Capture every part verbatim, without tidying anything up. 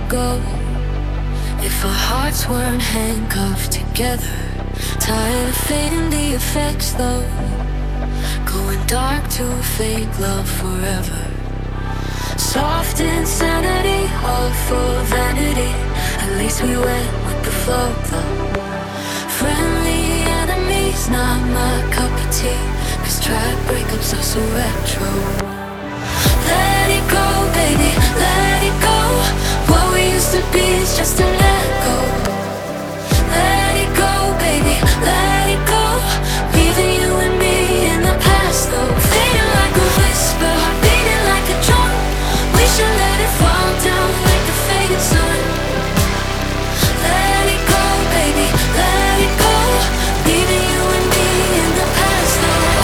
go. If our hearts weren't handcuffed together, tired of fading the effects though, going dark to fake love forever. Soft insanity, all for vanity. At least we went with the flow though. Friendly enemies, not my cup of tea, cause track breakups are so retro. Let it go, baby, let it go. What we used to be is just a let go. Let it go, baby, let it go. Leaving you and me in the past though. Fading like a whisper, beating like a drum. We should let it fall down like the fading sun. Let it go, baby, let it go. Leaving you and me in the past though.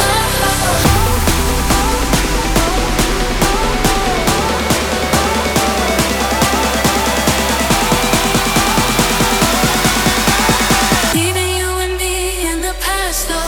Leaving you and me in the past though.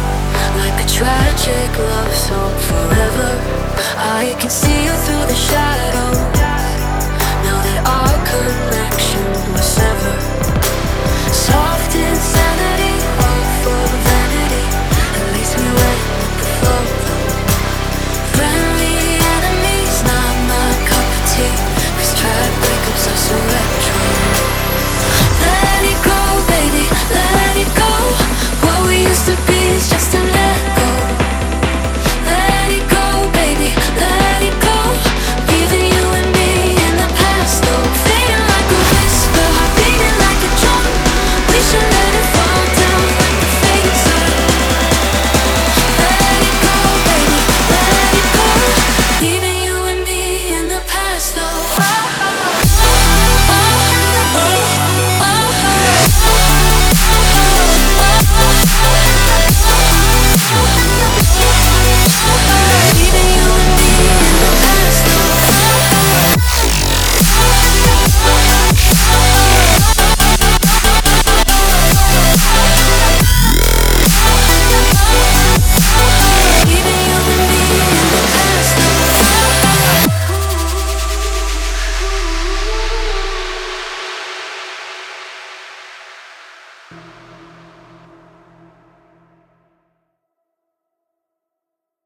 Tragic love song forever. I can see you through the shadows.